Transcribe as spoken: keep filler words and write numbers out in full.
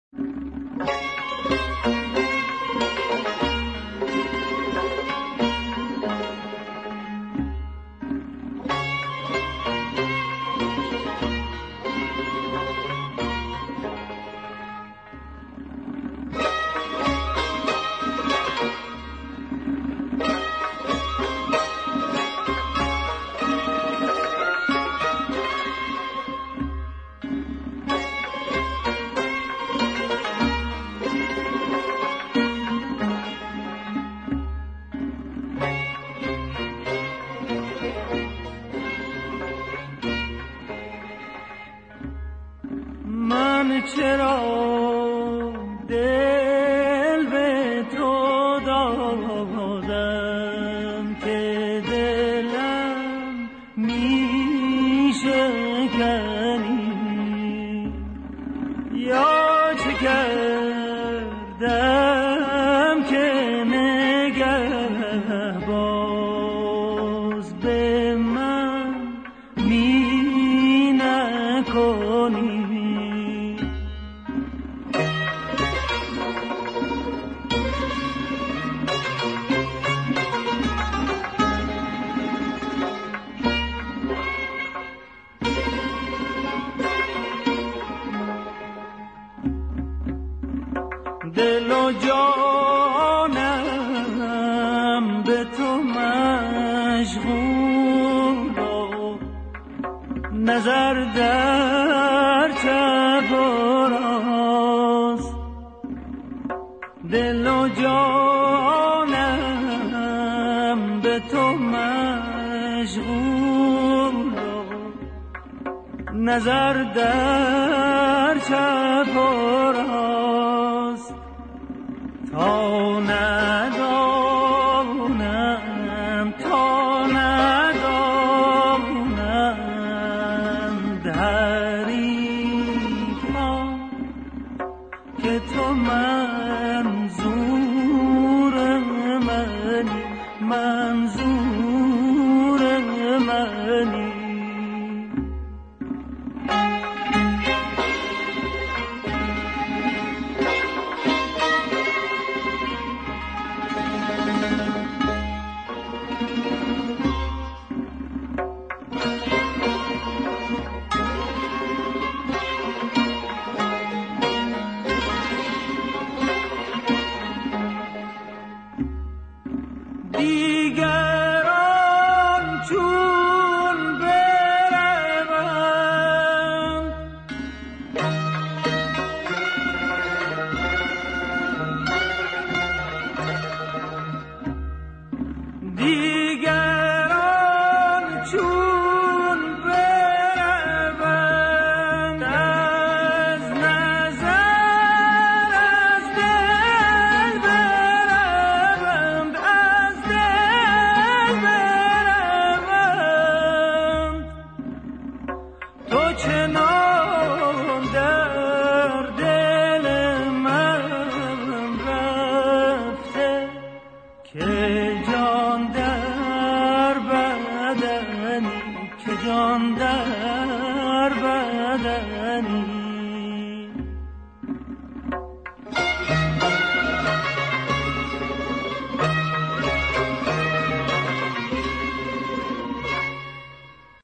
من چرا دل به تو دادم که دلم می شکنی، یا چه کردم که نگه باز به من می نکنی. دل و جانم به تو مشغول و نظر در چپ و راست. دل و جانم به تو مشغول و نظر در چپ و راست. تا ندانم تا ندانم حریفان که تو منظور منی، منظور منی. دیگران چون بروند دیگران چون بروند از نظر از دل بروند، از دل بروند. تو چنان در دل من رفته که جان در بدنی، که جان در بدنی.